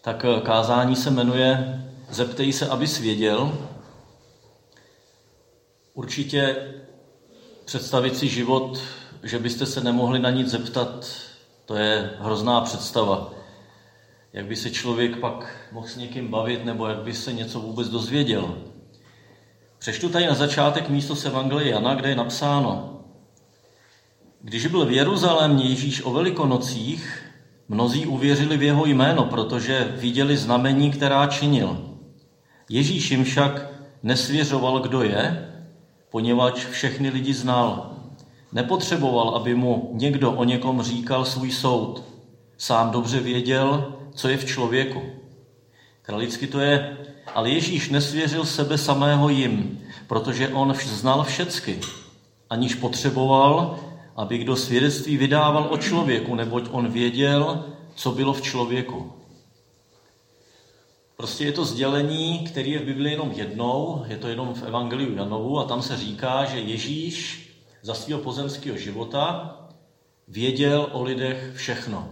tak kázání se jmenuje Zeptej se, abys věděl. Určitě představit si život, že byste se nemohli na nic zeptat, to je hrozná představa. Jak by se člověk pak mohl s někým bavit, nebo jak by se něco vůbec dozvěděl. Přečtu tady na začátek místo z Evangelia Jana, kde je napsáno: Když byl v Jeruzalémě Ježíš o Velikonocích, mnozí uvěřili v jeho jméno, protože viděli znamení, která činil. Ježíš jim však nesvěřoval, kdo je, poněvadž všechny lidi znal. Nepotřeboval, aby mu někdo o někom říkal svůj soud. Sám dobře věděl, co je v člověku. Kralicky to je: ale Ježíš nesvěřil sebe samého jim, protože on znal všecky, aniž potřeboval, aby kdo svědectví vydával o člověku, neboť on věděl, co bylo v člověku. Prostě je to sdělení, které je v Biblii jenom jednou, je to jenom v Evangeliu Janovu a tam se říká, že Ježíš za svého pozemského života věděl o lidech všechno.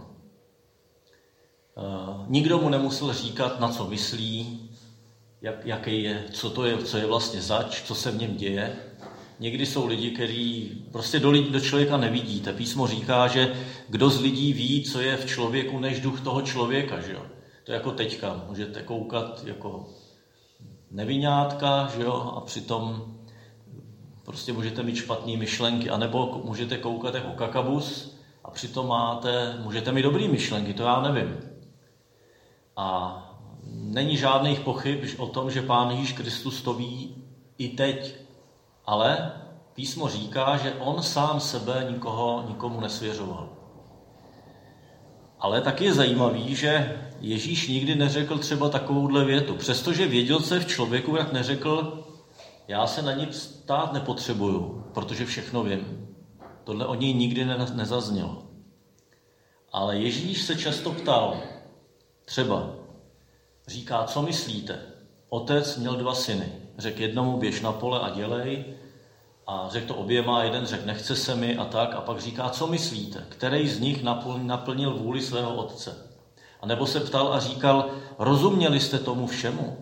Nikdo mu nemusel říkat, na co myslí, jaký je, co je vlastně zač, co se v něm děje. Někdy jsou lidi, kteří prostě do člověka nevidíte. Písmo říká, že kdo z lidí ví, co je v člověku, než duch toho člověka, že jo? To je jako teďka. Můžete koukat jako neviňátka, že jo? A přitom prostě můžete mít špatné myšlenky. A nebo můžete koukat jako kakabus a přitom můžete mít dobrý myšlenky, to já nevím. A není žádných pochyb o tom, že Pán Ježíš Kristus to ví i teď. Ale písmo říká, že on sám sebe nikomu nesvěřoval. Ale taky je zajímavý, že Ježíš nikdy neřekl třeba takovouhle větu. Přestože věděl, co je v člověku, jak neřekl: já se na nic ptát nepotřebuju, protože všechno vím. Tohle od něj nikdy nezaznělo. Ale Ježíš se často ptal. Třeba říká: co myslíte? Otec měl 2 syny. Řekl jednomu: běž na pole a dělej. A řekl to oběma, jeden řekl: nechce se mi a tak. A pak říká: co myslíte? Který z nich naplnil vůli svého otce? A nebo se ptal a říkal: rozuměli jste tomu všemu?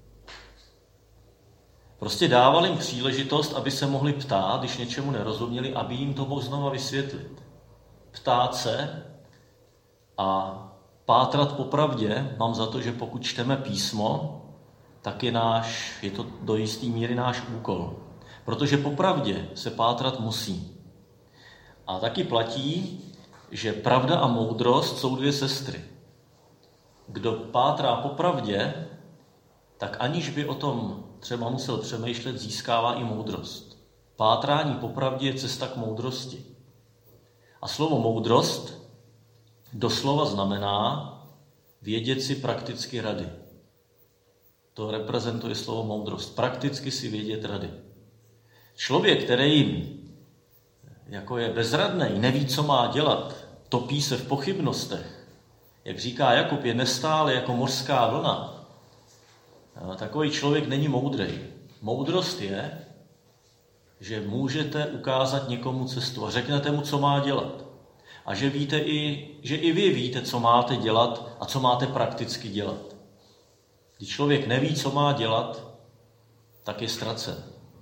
Prostě dával jim příležitost, aby se mohli ptát, když něčemu nerozuměli, aby jim to mohl znova vysvětlit. Ptát se a pátrat po pravdě, mám za to, že pokud čteme písmo, tak je to do jisté míry náš úkol. Protože po pravdě se pátrat musí. A taky platí, že pravda a moudrost jsou 2 sestry. Kdo pátrá po pravdě, tak aniž by o tom třeba musel přemýšlet, získává i moudrost. Pátrání po pravdě je cesta k moudrosti. A slovo moudrost doslova znamená vědět si prakticky rady. To reprezentuje slovo moudrost. Prakticky si vědět rady. Člověk, který jako je bezradný, neví, co má dělat, topí se v pochybnostech, jak říká Jakub, je nestálý jako mořská vlna. Takový člověk není moudrý. Moudrost je, že můžete ukázat někomu cestu a řeknete mu, co má dělat. A že i vy víte, co máte dělat a co máte prakticky dělat. Když člověk neví, co má dělat, tak je ztracen.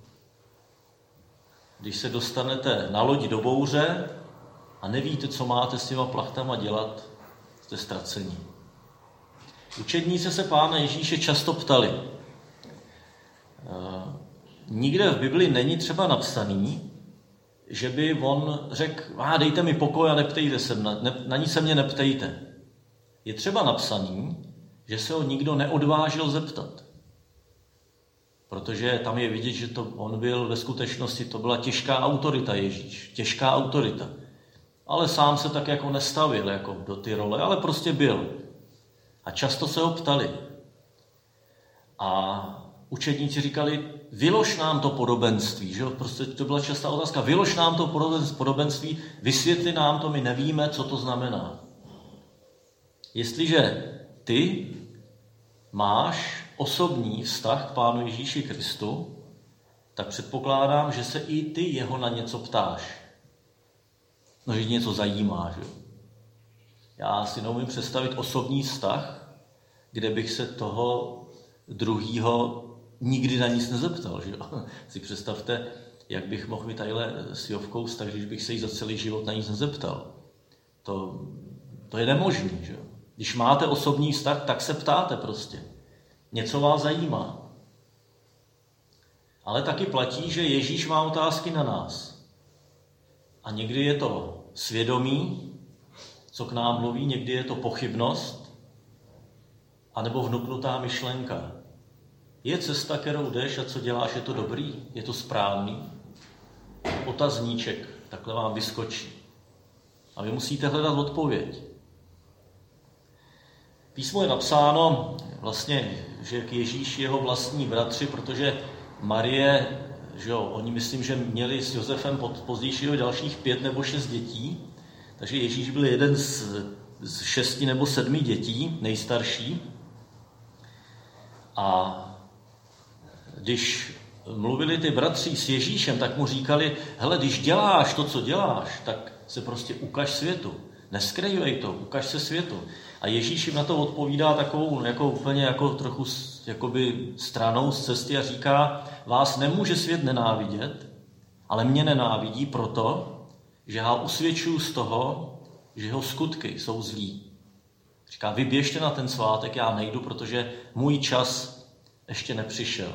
Když se dostanete na lodi do bouře a nevíte, co máte s těma plachtama dělat, jste ztracení. Učedníci se Pána Ježíše často ptali. Nikde v Bibli není třeba napsaný, že by on řekl: dejte mi pokoj a neptejte se, na nic se mě neptejte. Je třeba napsaný, že se ho nikdo neodvážil zeptat. Protože tam je vidět, že on byl ve skutečnosti, to byla těžká autorita Ježíš, těžká autorita. Ale sám se tak jako nestavil jako do ty role, ale prostě byl. A často se ho ptali. A učedníci říkali: vylož nám to podobenství. Že? Prostě to byla častá otázka. Vylož nám to podobenství, vysvětli nám to, my nevíme, co to znamená. Jestliže ty máš osobní vztah k Pánu Ježíši Kristu, tak předpokládám, že se i ty jeho na něco ptáš. No, že něco zajímá, že? Já si neumím představit osobní vztah, kde bych se toho druhýho nikdy na nic nezeptal. Že? Si představte, jak bych mohl mít tadyhle s Jovkou vztah, když bych se jí za celý život na nic nezeptal. To je nemožný. Že? Když máte osobní vztah, tak se ptáte prostě. Něco vás zajímá. Ale taky platí, že Ježíš má otázky na nás. A někdy je to svědomí, co k nám mluví, někdy je to pochybnost, anebo vnuknutá myšlenka. Je cesta, kterou jdeš a co děláš, je to dobrý? Je to správný? Otazníček, takhle vám vyskočí. A vy musíte hledat odpověď. Písmo je napsáno vlastně, že k Ježíši jeho vlastní bratři, protože Marie, že jo, oni myslím, že měli s Josefem pozdějšího dalších 5 nebo 6 dětí, takže Ježíš byl jeden z 6 nebo 7 dětí, nejstarší. A když mluvili ty bratři s Ježíšem, tak mu říkali, hele, když děláš to, co děláš, tak se prostě ukaž světu. Neskrývej to, ukaž se světu. A Ježíš jim na to odpovídá takovou jako úplně jako trochu jakoby stranou z cesty a říká, vás nemůže svět nenávidět, ale mě nenávidí proto, že já usvědčuju z toho, že jeho skutky jsou zlí. Říká, vy běžte na ten svátek, já nejdu, protože můj čas ještě nepřišel.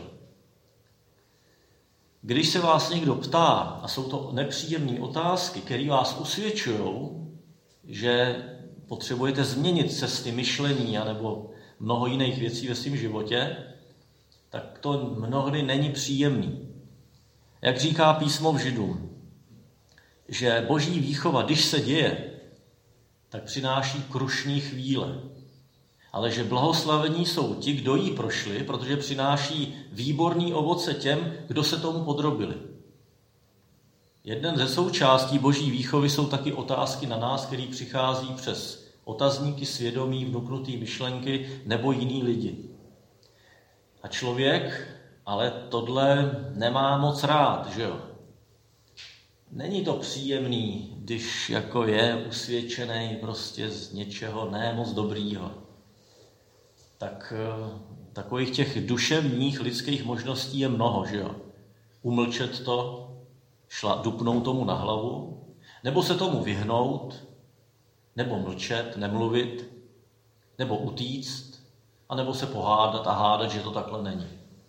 Když se vás někdo ptá, a jsou to nepříjemné otázky, které vás usvědčují, že potřebujete změnit cesty myšlení anebo mnoho jiných věcí ve svém životě, tak to mnohdy není příjemný. Jak říká písmo v Židům, že boží výchova, když se děje, tak přináší krušní chvíle. Ale že blahoslavení jsou ti, kdo jí prošli, protože přináší výborný ovoce těm, kdo se tomu podrobili. Jeden ze součástí boží výchovy jsou taky otázky na nás, které přichází přes otazníky, svědomí, vnuknutý myšlenky nebo jiný lidi. A člověk ale tohle nemá moc rád, že jo? Není to příjemný, když jako je usvědčený prostě z něčeho ne moc dobrýho. Tak takových těch duševních lidských možností je mnoho, že jo? Umlčet to, dupnout tomu na hlavu, nebo se tomu vyhnout, nebo mlčet, nemluvit, nebo utíct, anebo se pohádat a hádat, že to takhle není.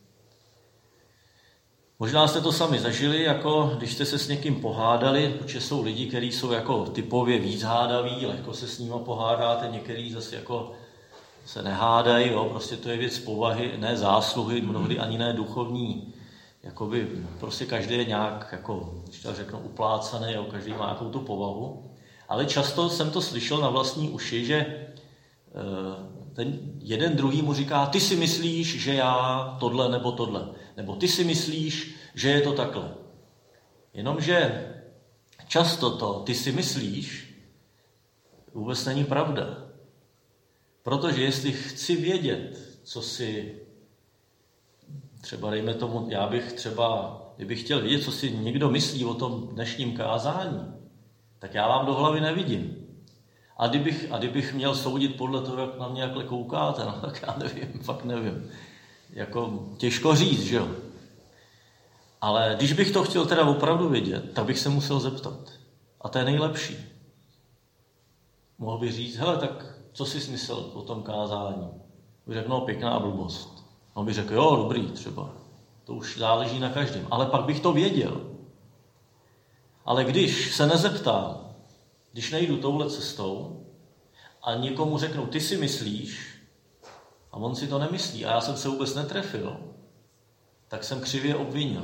Možná jste to sami zažili, jako když jste se s někým pohádali, protože jsou lidi, kteří jsou jako typově víc hádaví, lehko se s nimi pohádáte, některý zase jako se nehádají, jo, prostě to je věc povahy, ne zásluhy, mnohdy ani ne duchovní. Jakoby prostě každý je nějak, jako, když tak řeknu, uplácaný, jo, každý má nějakou tu povahu. Ale často jsem to slyšel na vlastní uši, že ten jeden druhý mu říká, ty si myslíš, že já tohle nebo tohle. Nebo ty si myslíš, že je to takhle. Jenomže často to ty si myslíš vůbec není pravda. Protože jestli chci vědět, co si třeba dejme tomu, já bych třeba, kdybych chtěl vědět, co si někdo myslí o tom dnešním kázání, tak já vám do hlavy nevidím. A kdybych měl soudit podle toho, jak na mě jakhle koukáte, no, tak já nevím, fakt nevím. Jako těžko říct, že jo. Ale když bych to chtěl teda opravdu vědět, tak bych se musel zeptat. A to je nejlepší. Mohl bych říct, hele, tak co jsi myslel o tom kázání? Bych řekl, no, pěkná blbost. On by řekl, jo, dobrý, třeba. To už záleží na každém. Ale pak bych to věděl. Ale když se nezeptám, když nejdu touhle cestou a někomu řeknu, ty si myslíš, a on si to nemyslí a já jsem se vůbec netrefil, tak jsem křivě obvinil.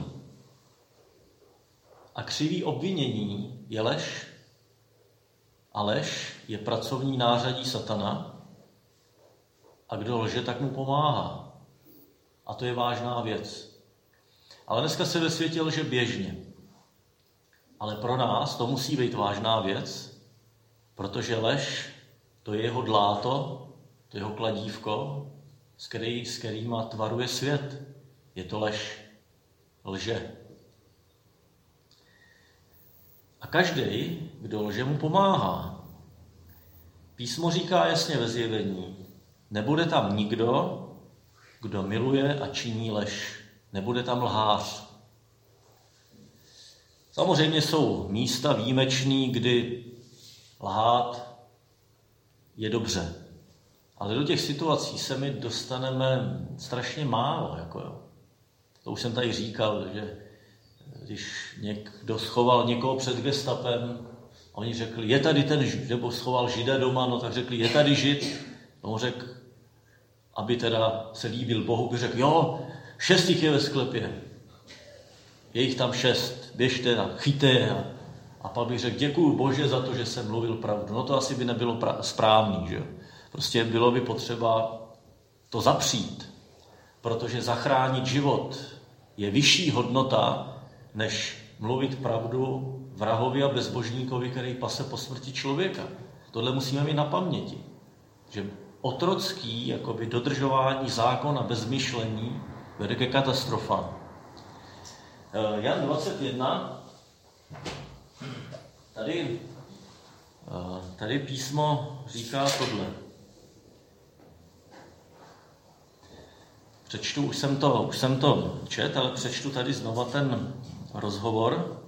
A křivý obvinění je lež. A lež je pracovní nářadí satana. A kdo lže, tak mu pomáhá. A to je vážná věc. Ale dneska se ve světě lže běžně. Ale pro nás to musí být vážná věc, protože lež, to je jeho dláto, to je jeho kladívko, s kterýma tvaruje svět. Je to lež. Lže. A každý, kdo lže, mu pomáhá. Písmo říká jasně ve Zjevení, nebude tam nikdo, kdo miluje a činí lež. Nebude tam lhář. Samozřejmě jsou místa výjimečný, kdy lhát je dobře. Ale do těch situací se my dostaneme strašně málo. To už jsem tady říkal, že když někdo schoval někoho před gestapem, a oni řekli, je tady ten Žid, nebo schoval Žida doma, no tak řekli, je tady Žid. A on řekl, aby teda se líbil Bohu, by řekl, jo, 6 je ve sklepě. Je jich tam 6, běžte a chyťte je. A pak bych řekl, děkuju Bože za to, že jsem mluvil pravdu. No to asi by nebylo správný, že jo. Prostě bylo by potřeba to zapřít, protože zachránit život je vyšší hodnota, než mluvit pravdu vrahovi a bezbožníkovi, který pase po smrti člověka. Tohle musíme mít na paměti, že otrocký dodržování zákona bez myšlení vede ke katastrofám. Jan 21, tady písmo říká tohle. Přečtu, už jsem to čet, ale přečtu tady znova ten rozhovor,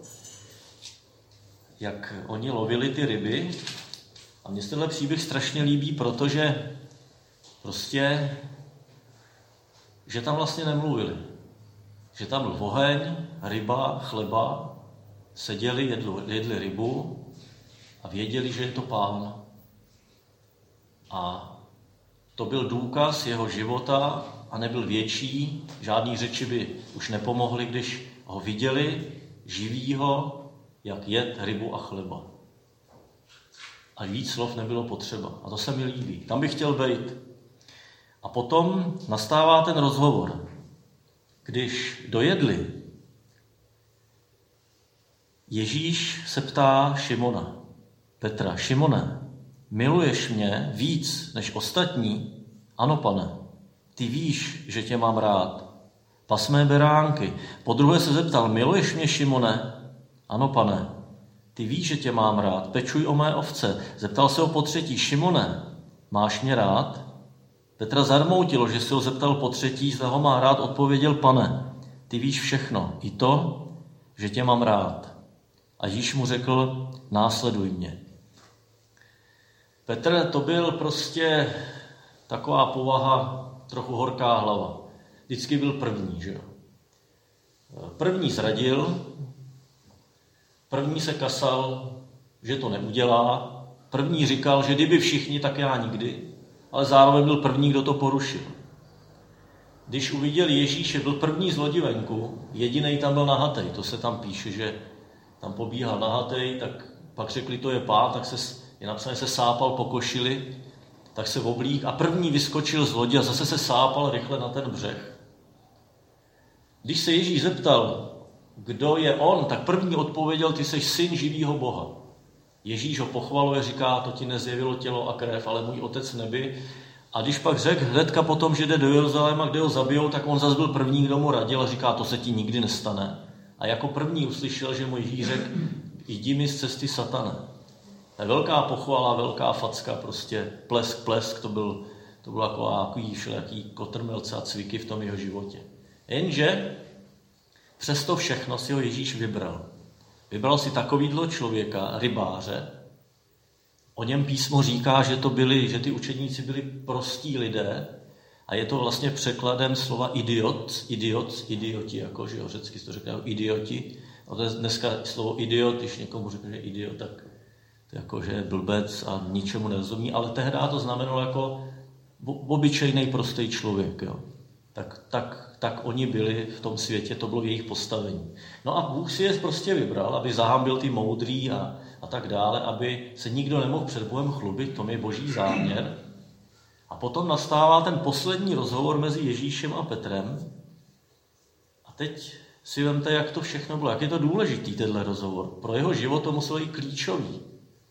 jak oni lovili ty ryby. A mně se tenhle příběh strašně líbí, protože prostě, že tam vlastně nemluvili. Že tam byl oheň, ryba, chleba, seděli, jedli rybu a věděli, že je to Pán. A to byl důkaz jeho života a nebyl větší. Žádný řeči by už nepomohly, když ho viděli živýho, jak jet rybu a chleba. A víc slov nebylo potřeba. A to se mi líbí. Tam bych chtěl být. A potom nastává ten rozhovor. Když dojedli, Ježíš se ptá Šimona, Petra, Šimone, miluješ mě víc než ostatní? Ano, Pane, ty víš, že tě mám rád. Pas mé beránky. Podruhé se zeptal, miluješ mě, Šimone? Ano, Pane, ty víš, že tě mám rád. Pečuj o mé ovce. Zeptal se ho potřetí, Šimone, máš mě rád? Petra zarmoutilo, že se ho zeptal potřetí, zda ho má rád, odpověděl, Pane, ty víš všechno, i to, že tě mám rád. A Ježíš mu řekl, následuj mě. Petr to byl prostě taková povaha, trochu horká hlava. Vždycky byl první, že jo. První zradil, první se kasal, že to neudělá, první říkal, že kdyby všichni, tak já nikdy, ale zároveň byl první, kdo to porušil. Když uviděl Ježíše, byl první zlodí venku, jedinej tam byl nahatej, to se tam píše, že tam pobíhal nahatej, tak pak řekli, to je Pán, tak je napsané, se sápal po košili, tak se oblík a první vyskočil z lodi a zase se sápal rychle na ten břeh. Když se Ježíš zeptal, kdo je on, tak první odpověděl, ty jsi syn živýho Boha. Ježíš ho pochvaluje, říká, to ti nezjevilo tělo a krev, ale můj otec v nebi. A když pak řekl hnedka potom, že jde do Jeruzaléma, kde ho zabijou, tak on zase byl první, kdo mu radil a říká, to se ti nikdy nestane. A jako první uslyšel, že mu Ježíš řekl, jdi mi z cesty, satane. To je velká pochvala, velká facka, prostě plesk, to bylo takový všelijaký kotrmelce a cviky v tom jeho životě. Jenže přesto všechno si ho Ježíš vybral. Vybral si takovýhle člověka, rybáře. O něm písmo říká, že ty učedníci byli prostí lidé a je to vlastně překladem slova idioti, jako, že jo, řecky se to řekne idioti. A to je dneska slovo idiot, když někomu řekne, že idiot, tak to jako, že je blbec a ničemu nerozumí, ale tehdy to znamenalo jako obyčejný prostý člověk, jo. Tak oni byli v tom světě, to bylo jejich postavení. No a Bůh si je prostě vybral, aby zahambil ty moudrý a tak dále, aby se nikdo nemohl před Bohem chlubit, to je boží záměr. A potom nastává ten poslední rozhovor mezi Ježíšem a Petrem. A teď si vemte, jak to všechno bylo, jak je to důležitý, tenhle rozhovor. Pro jeho život to muselo být klíčový.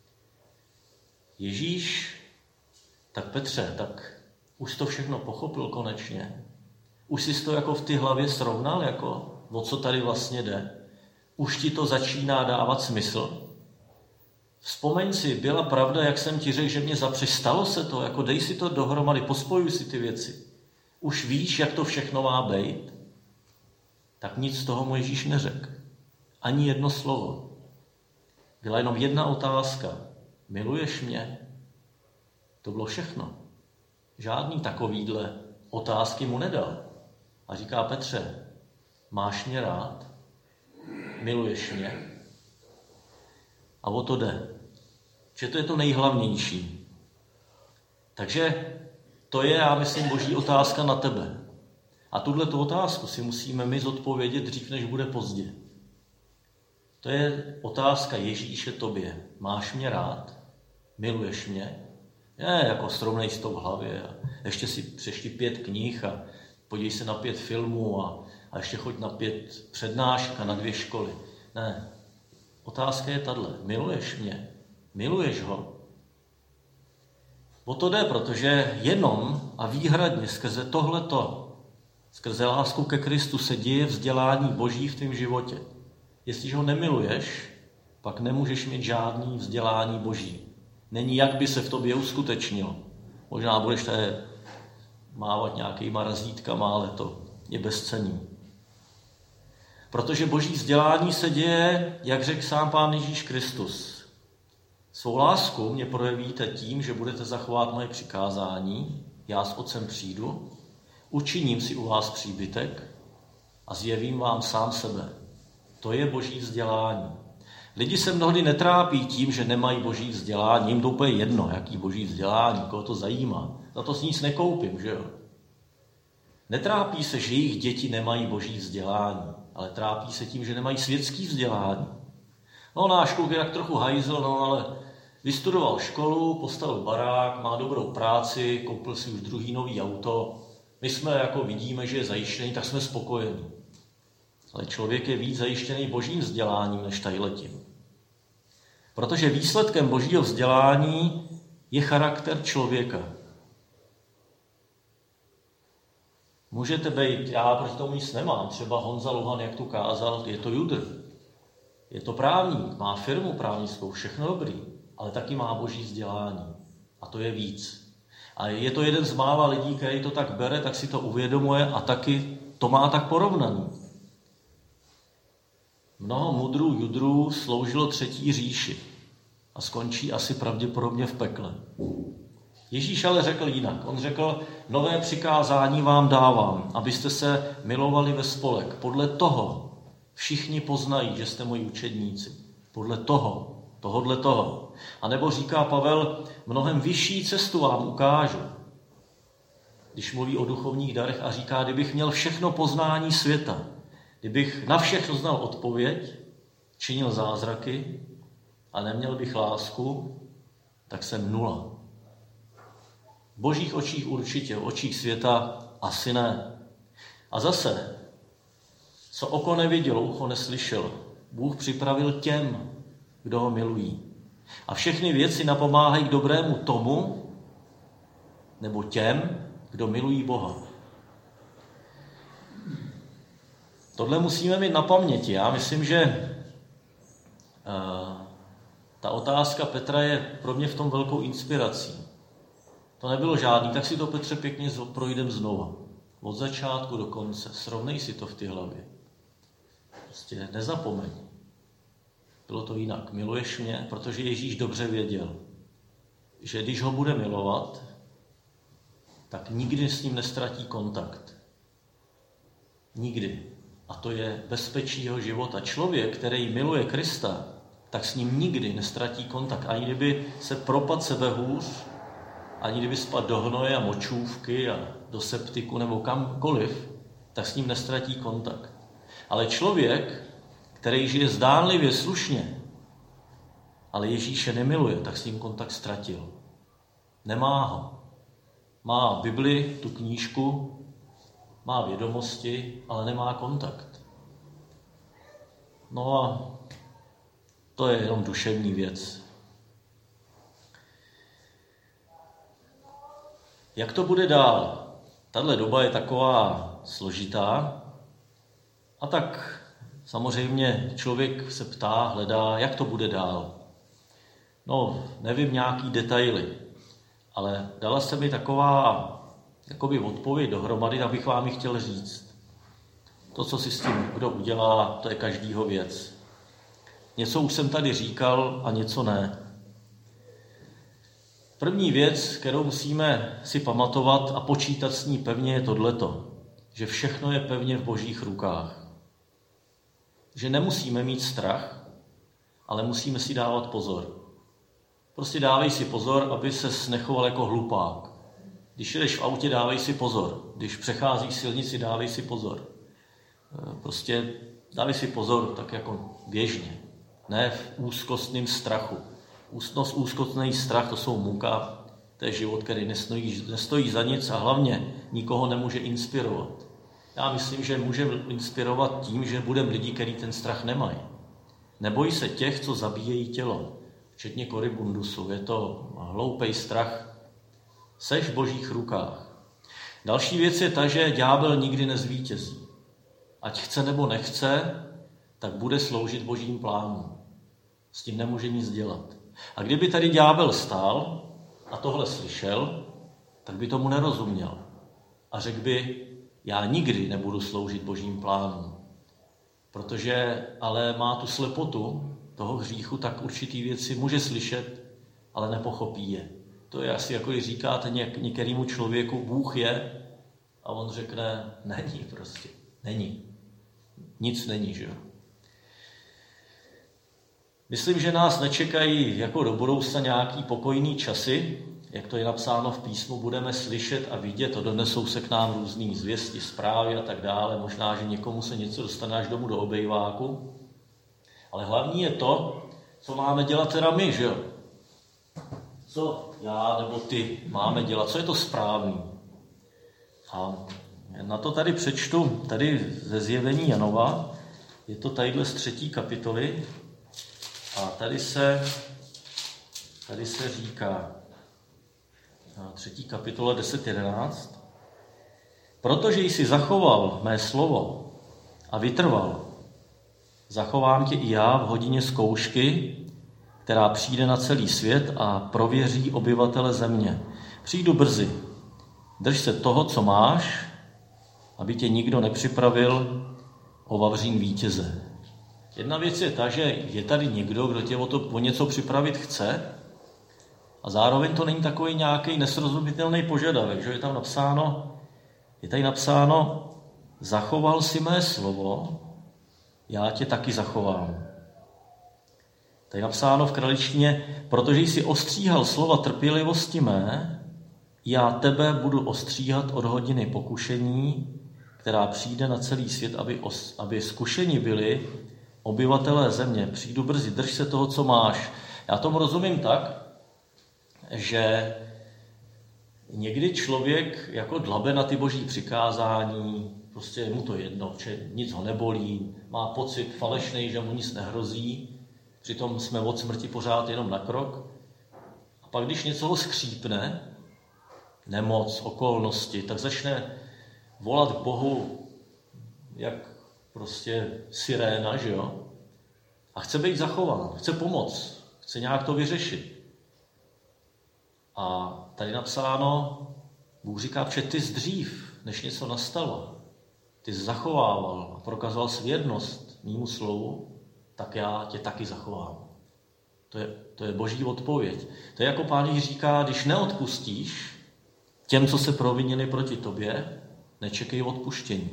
Ježíš, tak Petře, tak už to všechno pochopil konečně. Už jsi to jako v ty hlavě srovnal, jako o co tady vlastně jde. Už ti to začíná dávat smysl. Vzpomeň si, byla pravda, jak jsem ti řekl, že mě zapřeš, stalo se to, jako dej si to dohromady, pospojuj si ty věci. Už víš, jak to všechno má být? Tak nic z toho mu Ježíš neřekl. Ani jedno slovo. Byla jenom jedna otázka. Miluješ mě? To bylo všechno. Žádný takovýhle otázky mu nedal. A říká: Petře, máš mě rád? Miluješ mě? A o to jde. Že to je to nejhlavnější. Takže to je, já myslím, boží otázka na tebe. A tuto otázku si musíme my zodpovědět dřív, než bude pozdě. To je otázka Ježíše tobě. Máš mě rád? Miluješ mě? Ne, jako srovnej si to v hlavě. A ještě si přešti 5 knih a podívej se na 5 filmů a ještě choď na 5 přednášek a na 2 školy. Ne. Otázka je tahle. Miluješ mě? Miluješ ho? O to jde, protože jenom a výhradně skrze tohleto, skrze lásku ke Kristu se děje vzdělání Boží v tvém životě. Jestliže ho nemiluješ, pak nemůžeš mít žádný vzdělání Boží. Není, jak by se v tobě uskutečnilo. Možná budeš tady mávat nějakýma razítkama, ale to je bezcenný. Protože Boží vzdělání se děje, jak řekl sám Pán Ježíš Kristus. Svou lásku mě projevíte tím, že budete zachovat moje přikázání, já s Otcem přijdu, učiním si u vás příbytek a zjevím vám sám sebe. To je Boží vzdělání. Lidi se mnohdy netrápí tím, že nemají Boží vzdělání, jim to úplně jedno, jaký Boží vzdělání, koho to zajímá. Za to si nic nekoupím, že jo? Netrápí se, že jejich děti nemají Boží vzdělání, ale trápí se tím, že nemají světský vzdělání. No, náš kluk je tak trochu hajzl, no, ale vystudoval školu, postavil barák, má dobrou práci, koupil si už druhý nový auto. My jsme jako vidíme, že je zajištěný, tak jsme spokojení. Ale člověk je víc zajištěný Božím vzděláním než tadyletím. Protože výsledkem Božího vzdělání je charakter člověka. Můžete být, já proti tomu nic nemám, třeba Honza Luhan, jak tu kázal, je to judr. Je to právník, má firmu právnickou, všechno dobrý, ale taky má Boží vzdělání. A to je víc. A je to jeden z mála lidí, který to tak bere, tak si to uvědomuje a taky to má tak porovnaný. Mnoho mudrů judrů sloužilo 3. říši a skončí asi pravděpodobně v pekle. Ježíš ale řekl jinak. On řekl: nové přikázání vám dávám, abyste se milovali ve spolek. Podle toho všichni poznají, že jste moji učedníci. Podle tohodle toho. A nebo říká Pavel: mnohem vyšší cestu vám ukážu. Když mluví o duchovních darech a říká: kdybych měl všechno poznání světa, kdybych na všechno znal odpověď, činil zázraky a neměl bych lásku, tak jsem nula. V Božích očích určitě, v očích světa asi ne. A zase, co oko nevidělo, ucho neslyšelo, Bůh připravil těm, kdo ho milují. A všechny věci napomáhají k dobrému tomu, nebo těm, kdo milují Boha. Tohle musíme mít na paměti. Já myslím, že ta otázka Petra je pro mě v tom velkou inspirací. To nebylo žádný, tak si to, Petře, pěkně projdem znova. Od začátku do konce. Srovnej si to v ty hlavě. Prostě nezapomeň. Bylo to jinak. Miluješ mě, protože Ježíš dobře věděl, že když ho bude milovat, tak nikdy s ním nestratí kontakt. Nikdy. A to je bezpečí jeho života. Člověk, který miluje Krista, tak s ním nikdy nestratí kontakt. Ani kdyby se propadl sebehůř, ani kdyby spadl do hnoje a močůvky a do septiku nebo kamkoliv, tak s ním nestratí kontakt. Ale člověk, který žije zdánlivě slušně, ale Ježíše nemiluje, tak s ním kontakt ztratil. Nemá ho. Má Bibli, tu knížku, má vědomosti, ale nemá kontakt. No a to je jenom duševní věc. Jak to bude dál? Tahle doba je taková složitá a tak samozřejmě člověk se ptá, hledá, jak to bude dál. nevím, nějaký detaily, ale dala se mi taková jakoby odpověď dohromady, abych vám ji chtěl říct. To, co si s tím kdo udělá, to je každýho věc. Něco už jsem tady říkal a něco ne. První věc, kterou musíme si pamatovat a počítat s ní pevně, je tohleto, že všechno je pevně v Božích rukách. Že nemusíme mít strach, ale musíme si dávat pozor. Prostě dávej si pozor, aby ses nechoval jako hlupák. Když jedeš v autě, dávej si pozor. Když přecházíš silnici, dávej si pozor. Prostě dávej si pozor tak jako běžně. Ne v úzkostném strachu. Úzkostný strach, to jsou muka, to je život, který nestojí za nic a hlavně nikoho nemůže inspirovat. Já myslím, že může inspirovat tím, že budeme lidi, kteří ten strach nemají. Neboj se těch, co zabíjejí tělo, včetně korybundusu. Je to hloupej strach. Seš v Božích rukách. Další věc je ta, že ďábel nikdy nezvítězí. Ať chce nebo nechce, tak bude sloužit Božím plánům. S tím nemůže nic dělat. A kdyby tady ďábel stál a tohle slyšel, tak by tomu nerozuměl. A řekl by, já nikdy nebudu sloužit Božím plánům. Protože ale má tu slepotu toho hříchu, tak určitý věci může slyšet, ale nepochopí je. To je asi jako když říkáte některému člověku, Bůh je, a on řekne, není prostě, není. Nic není, že jo. Myslím, že nás nečekají jako do budoucna nějaký pokojný časy, jak to je napsáno v písmu, budeme slyšet a vidět a donesou se k nám různý zvěsti, zprávy a tak dále. Možná, že někomu se něco dostane až domů do obejváku. Ale hlavní je to, co máme dělat teda my, že jo? Co já nebo ty máme dělat, co je to správný. A na to tady přečtu, tady ze Zjevení Janova, je to tadyhle z 3. kapitoly a tady se říká, 3. kapitola 10.11. Protože jsi zachoval mé slovo a vytrval, zachovám tě i já v hodině zkoušky, která přijde na celý svět a prověří obyvatele země. Přijdu brzy. Drž se toho, co máš, aby tě nikdo nepřipravil o vavřín vítěze. Jedna věc je ta, že je tady někdo, kdo tě o něco připravit chce, a zároveň to není takový nějaký nesrozumitelný požadavek, že je tady napsáno, zachoval si mé slovo, já tě taky zachovám. Tady napsáno v kraličtině, protože jsi ostříhal slova trpělivosti mé, já tebe budu ostříhat od hodiny pokušení, která přijde na celý svět, aby zkušeni byli obyvatelé země. Přijdu brzy, drž se toho, co máš. Já tomu rozumím tak, že někdy člověk jako dlabe na ty boží přikázání, prostě je mu to jedno, že nic ho nebolí, má pocit falešnej, že mu nic nehrozí, přitom jsme od smrti pořád jenom na krok. A pak, když něco ho skřípne, nemoc, okolnosti, tak začne volat k Bohu jak prostě siréna, že jo? A chce být zachován, chce pomoct, chce nějak to vyřešit. A tady napsáno, Bůh říká, že ty jsi dřív, než něco nastalo, ty jsi zachovával a prokazoval jsi věrnost mému slovu, tak já tě taky zachovám. To je boží odpověď. To je jako Pán Ježíš říká, když neodpustíš těm, co se provinili proti tobě, nečekej odpuštění.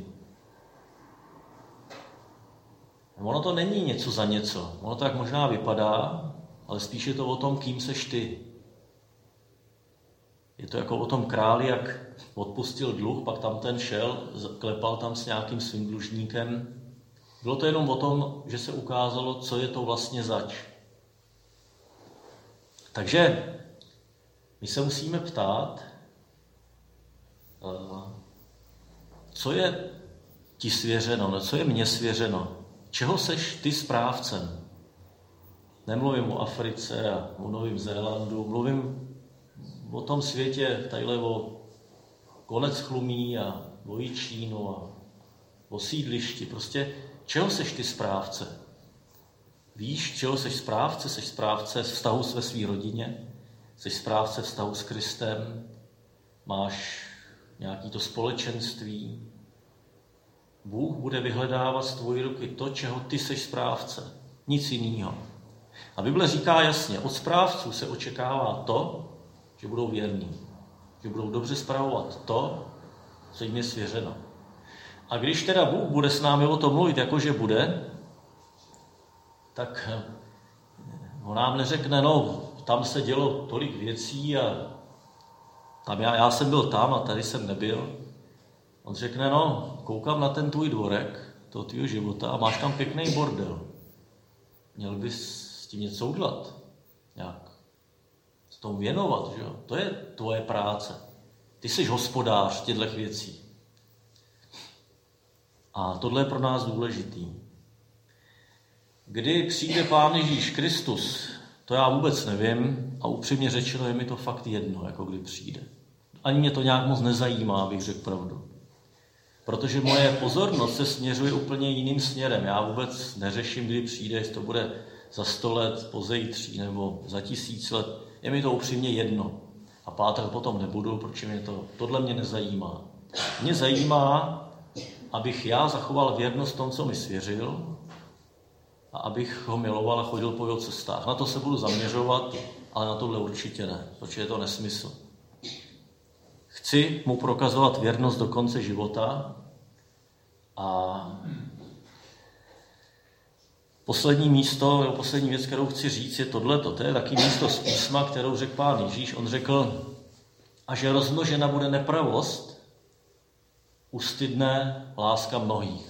Ono to není něco za něco. Ono to tak možná vypadá, ale spíš je to o tom, kým seš ty. Je to jako o tom králi, jak odpustil dluh, pak tam ten šel, klepal tam s nějakým svým dlužníkem. Bylo to jenom o tom, že se ukázalo, co je to vlastně zač. Takže my se musíme ptát, co je ti svěřeno, co je mně svěřeno, čeho seš ty správcem. Nemluvím o Africe a o Novém Zélandu, mluvím o tom světě, tadyhle o Konec Chlumí a o Jičínu a o sídlišti. Prostě čeho seš ty správce? Víš, čeho jsi správce? Jsi správce vztahu ve své rodině? Jsi správce vztahu s Kristem? Máš nějaký to společenství? Bůh bude vyhledávat z tvojí ruky to, čeho ty jsi správce. Nic jiného. A Bible říká jasně, od správců se očekává to, že budou věrní. Že budou dobře spravovat to, co jim je svěřeno. A když teda Bůh bude s námi o tom mluvit, jakože bude, tak on nám neřekne, no, tam se dělo tolik věcí a tam já jsem byl tam a tady jsem nebyl. On řekne, no, koukám na ten tvůj dvorek, toho tvýho života a máš tam pěkný bordel. Měl bys s tím něco udělat. Nějak s tomu věnovat, že jo? To je tvoje práce. Ty jsi hospodář těchto věcí. A tohle je pro nás důležitý. Kdy přijde Pán Ježíš Kristus, to já vůbec nevím a upřímně řečeno je mi to fakt jedno, jako kdy přijde. Ani mě to nějak moc nezajímá, abych řekl pravdu. Protože moje pozornost se směřuje úplně jiným směrem. Já vůbec neřeším, kdy přijde, jestli to bude za 100 let, pozejtří nebo za 1000 let. Je mi to upřímně jedno. A pátrat potom nebudu, protože mě tohle mě nezajímá. Mě zajímá, abych já zachoval věrnost tomu, co mi svěřil, a abych ho miloval a chodil po jeho cestách. Na to se budu zaměřovat, ale na tohle určitě ne, protože je to nesmysl. Chci mu prokazovat věrnost do konce života a poslední místo, nebo poslední věc, kterou chci říct, je tohleto. To je taky místo z písma, kterou řekl Pán Ježíš. On řekl, a že rozmnožena bude nepravost, ustydne láska mnohých.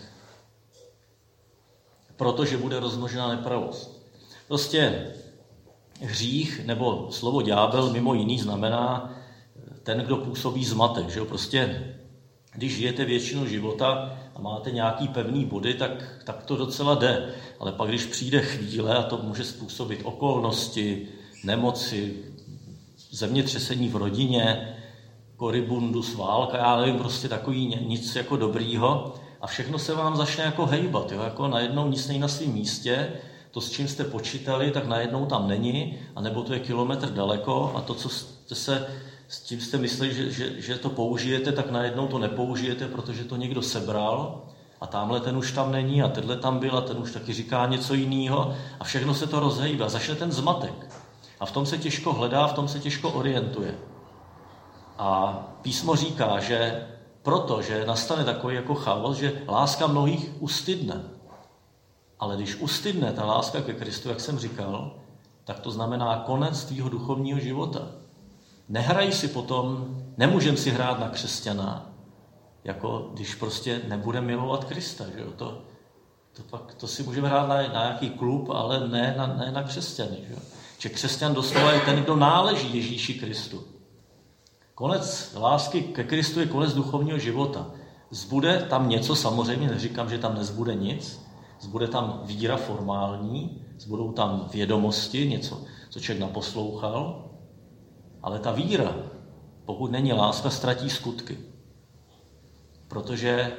Protože bude rozmnožena nepravost. Prostě hřích nebo slovo ďábel mimo jiný znamená ten, kdo působí zmatek. Že jo? Prostě když žijete většinu života a máte nějaký pevný body, tak to docela jde. Ale pak, když přijde chvíle, a to může způsobit okolnosti, nemoci, zemětřesení v rodině, koribundus, válka, já nevím, prostě takový nic jako dobrýho, a všechno se vám začne jako hejbat, jo? Jako najednou nic není na svém místě, to, s čím jste počítali, tak najednou tam není, anebo to je kilometr daleko a to, co s tím jste mysleli, že to použijete, tak najednou to nepoužijete, protože to někdo sebral a tamhle ten už tam není a tenhle tam byl a ten už taky říká něco jiného a všechno se to rozhejbe a začne ten zmatek. A v tom se těžko hledá, v tom se těžko orientuje. A písmo říká, že protože nastane takový jako chaos, že láska mnohých ustydne. Ale když ustydne ta láska ke Kristu, jak jsem říkal, tak to znamená konec tvýho duchovního života. Nehraj si potom, nemůžeme si hrát na křesťana, jako když prostě nebude milovat Krista. Že jo? To si můžeme hrát na nějaký klub, ale ne na křesťany. Že jo? Že křesťan doslova je ten, kdo náleží Ježíši Kristu. Konec lásky ke Kristu je konec duchovního života. Zbude tam něco, samozřejmě neříkám, že tam nezbude nic, zbude tam víra formální, zbudou tam vědomosti, něco, co člověk naposlouchal, ale ta víra, pokud není láska, ztratí skutky. Protože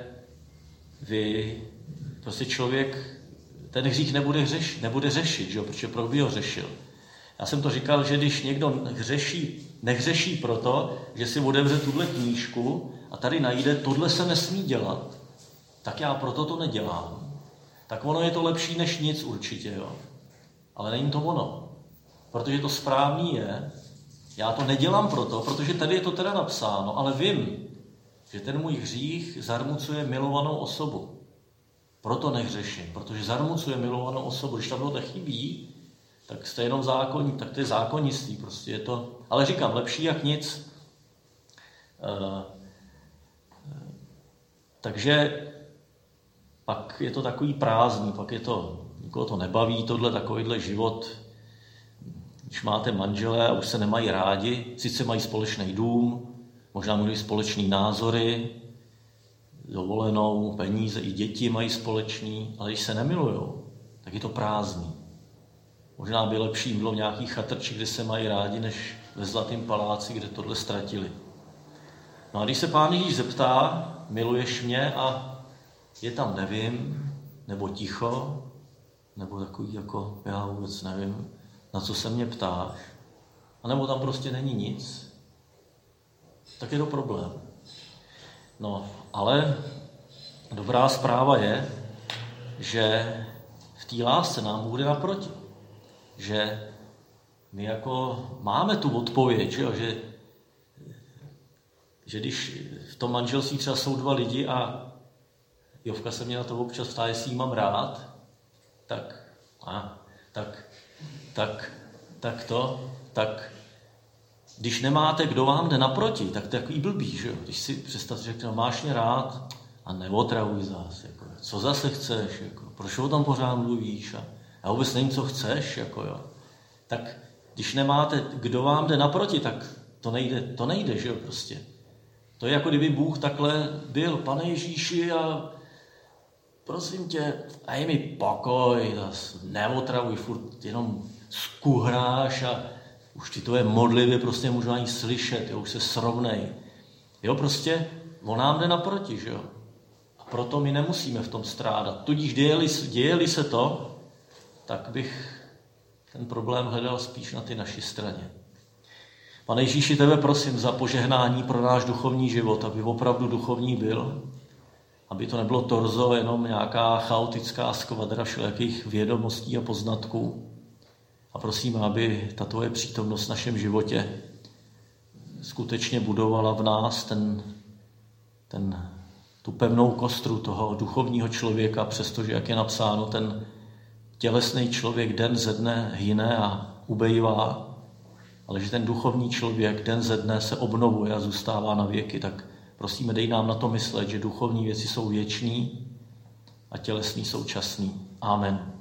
prostě člověk ten hřích nebude řešit, že jo? Protože proč by ho řešil? Já jsem to říkal, že když někdo nehřeší proto, že si otevře tuhle knížku a tady najde, tohle se nesmí dělat, tak já proto to nedělám. Tak ono je to lepší než nic určitě, jo. Ale není to ono. Protože to správný je, já to nedělám proto, protože tady je to teda napsáno, ale vím, že ten můj hřích zarmucuje milovanou osobu. Proto nehřeším, protože zarmucuje milovanou osobu. Když tam tohle chybí, tak jste jenom zákonník, tak to je zákonnictví, prostě je to, ale říkám, lepší jak nic. Takže pak je to takový prázdný, pak je to, nikoho to nebaví, takovýhle život, když máte manžele a už se nemají rádi, sice mají společný dům, možná mají společný názory, dovolenou, peníze, i děti mají společný, ale když se nemilujou, tak je to prázdný. Možná by lepší bylo v nějakých chatrčích, kde se mají rádi, než ve Zlatém paláci, kde tohle ztratili. No a když se Pán Ježíš zeptá, miluješ mě, a je tam nevím, nebo ticho, nebo takový jako, já vůbec nevím, na co se mě ptáš, anebo tam prostě není nic, tak je to problém. No, ale dobrá zpráva je, že v té lásce nám Bůh jde naproti. Že my jako máme tu odpověď, že když v tom manželství třeba jsou dva lidi a Jovka se mě na to občas ptá, jestli jí mám rád, tak když nemáte, kdo vám jde naproti, tak to je takový blbý, že jo? Když si představ, že řekne, máš mě rád a neotravuj zás, jako, co zase chceš, jako, proč o tom pořád mluvíš a já vůbec nevím, co chceš, jako, jo. Tak když nemáte, kdo vám jde naproti, tak to nejde, že jo, prostě. To je jako kdyby Bůh takhle byl, Pane Ježíši, a prosím tě, dej mi pokoj, neotravuj, furt jenom skuhráš a už ty tvoje modlitby prostě můžu ani slyšet, jo, už se srovnej. Jo, prostě on nám jde naproti, že jo. A proto my nemusíme v tom strádat. Tudíž děje-li se to, tak bych ten problém hledal spíš na ty naší straně. Pane Ježíši, tebe prosím za požehnání pro náš duchovní život, aby opravdu duchovní byl, aby to nebylo torzo, jenom nějaká chaotická skvadra všelijakých vědomostí a poznatků. A prosím, aby ta tvoje přítomnost v našem životě skutečně budovala v nás tu pevnou kostru toho duchovního člověka, přestože, jak je napsáno, ten tělesný člověk den ze dne hyne a ubejvá, ale že ten duchovní člověk den ze dne se obnovuje a zůstává na věky, tak prosíme, dej nám na to myslet, že duchovní věci jsou věčný a tělesný současný. Amen.